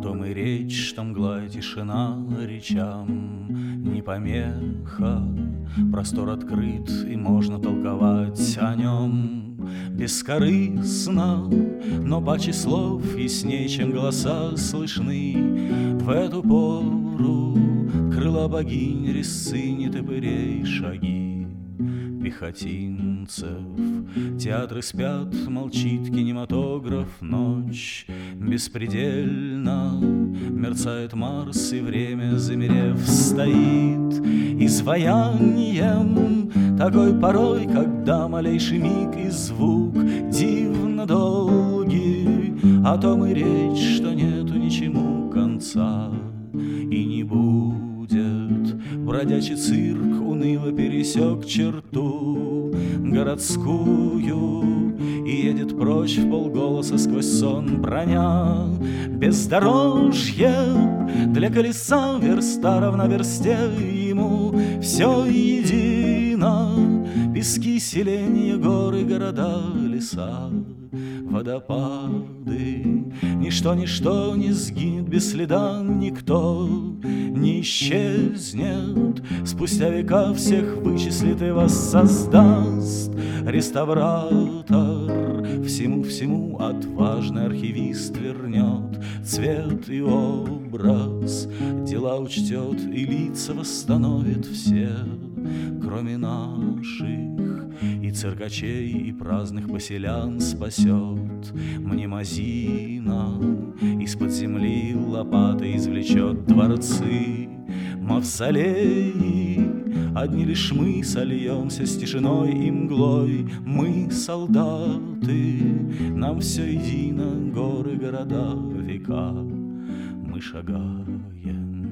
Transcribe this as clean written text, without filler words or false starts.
том и речь, что мгла и тишина речам не помеха. Простор открыт, и можно толковать о нем бескорыстно, но паче слов ясней, чем голоса слышны. В эту пору крыла богинь, резцы нетопырей шаги пехотинцев. Театры спят, молчит кинематограф, ночь беспредельна. Мерцает Марс, и время, замерев, стоит изваянием, такой порой, когда малейший миг и звук дивно долгий. О том и речь, что нету ничему конца и не будет. Бродячий цирк уныло пересек черту городскую и едет прочь вполголоса сквозь сон, броня бездорожье для колеса, верста равна версте, ему все едино. Пески, селения, горы, города, леса, водопады. Ничто не сгинет без следа, никто не исчезнет. Спустя века всех вычислит и воссоздаст реставратор. Всему отважный архивист вернет цвет и образ, дела учтет и лица восстановит все, кроме наших, и циркачей, и праздных поселян спасет мнемозина. Из-под земли лопатой извлечет дворцы, мавзолеи. Одни лишь мы сольемся с тишиной и мглой. Мы солдаты, нам все едино, горы, города, века. Мы шагаем